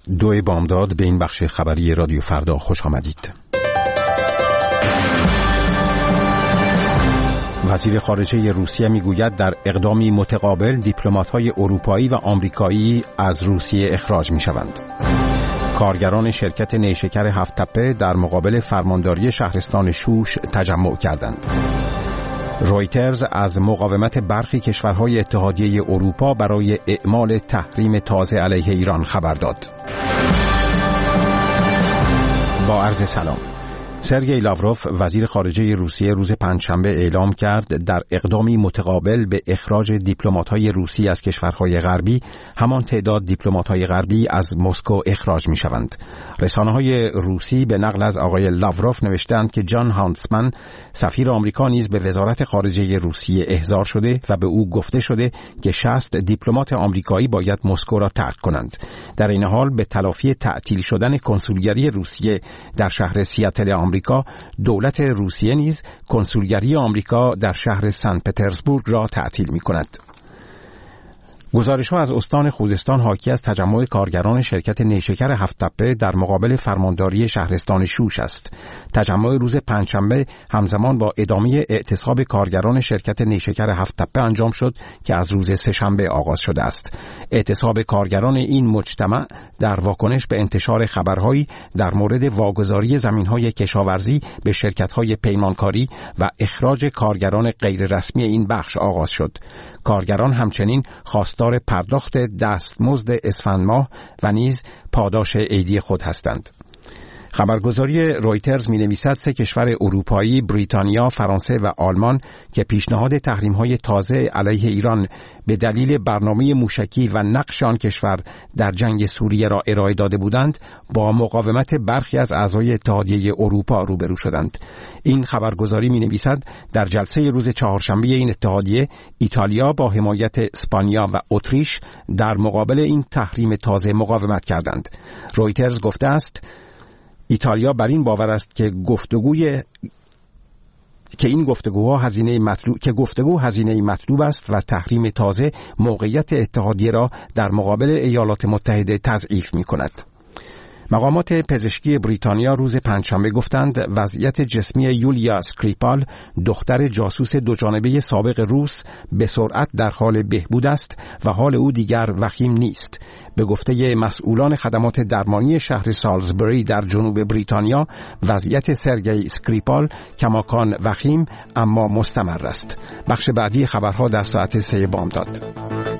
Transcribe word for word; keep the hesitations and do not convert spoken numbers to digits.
دو بامداد به این بخش خبری رادیو فردا خوش آمدید. وزیر خارجه روسیه میگوید در اقدامی متقابل دیپلمات‌های اروپایی و آمریکایی از روسیه اخراج می‌شوند. کارگران شرکت نیشکر هفت تپه در مقابل فرمانداری شهرستان شوش تجمع کردند. رویترز از مقاومت برخی کشورهای اتحادیه اروپا برای اعمال تحریم تازه علیه ایران خبر داد. با عرض سلام. سرگئی لاوروف وزیر خارجه روسیه روز پنجشنبه اعلام کرد در اقدامی متقابل به اخراج دیپلمات‌های روسی از کشورهای غربی همان تعداد دیپلمات‌های غربی از مسکو اخراج می‌شوند. رسانه‌های روسی به نقل از آقای لاوروف نوشتند که جان هانتسمن سفیر آمریکا نیز به وزارت خارجه روسیه احضار شده و به او گفته شده که شصت دیپلمات آمریکایی باید مسکو را ترک کنند. در این حال به تلافی تعطیل شدن کنسولگری روسیه در شهر سیاتل آمریکا دولت روسیه نیز کنسولگری آمریکا در شهر سن پترزبورگ را تعطیل می‌کند. گزارش‌ها از استان خوزستان حاکی از تجمع کارگران شرکت نیشکر هفت تپه در مقابل فرمانداری شهرستان شوش است. تجمع روز پنجشنبه همزمان با ادامه اعتصاب کارگران شرکت نیشکر هفت تپه انجام شد که از روز سه‌شنبه آغاز شده است. اعتصاب کارگران این مجتمع در واکنش به انتشار خبرهایی در مورد واگذاری زمین‌های کشاورزی به شرکت‌های پیمانکاری و اخراج کارگران غیررسمی این بخش آغاز شد. کارگران همچنین خواستار پرداخت دستمزد اسفند ماه و نیز پاداش عیدی خود هستند. خبرگزاری رویترز می‌نویسد سه کشور اروپایی، بریتانیا، فرانسه و آلمان که پیشنهاد تحریم‌های تازه علیه ایران به دلیل برنامه موشکی و نقش آن کشور در جنگ سوریه را ارائه داده بودند، با مقاومت برخی از اعضای اتحادیه اروپا روبرو شدند. این خبرگزاری می‌نویسد در جلسه روز چهارشنبه این اتحادیه، ایتالیا با حمایت اسپانیا و اتریش در مقابل این تحریم تازه مقاومت کردند. رویترز گفته است ایتالیا بر این باور است که گفتگوی که این گفتگوها هزینه مطلوب که گفتگو هزینه مطلوب است و تحریم تازه موقعیت اتحادیه را در مقابل ایالات متحده تضعیف می‌کند. مقامات پزشکی بریتانیا روز پنجشنبه گفتند وضعیت جسمی یولیا اسکریپال، دختر جاسوس دوجانبه سابق روس، به سرعت در حال بهبود است و حال او دیگر وخیم نیست. به گفته مسئولان خدمات درمانی شهر سالزبری در جنوب بریتانیا، وضعیت سرگئی اسکریپال کماکان وخیم اما مستمر است. بخش بعدی خبرها در ساعت سه بامداد.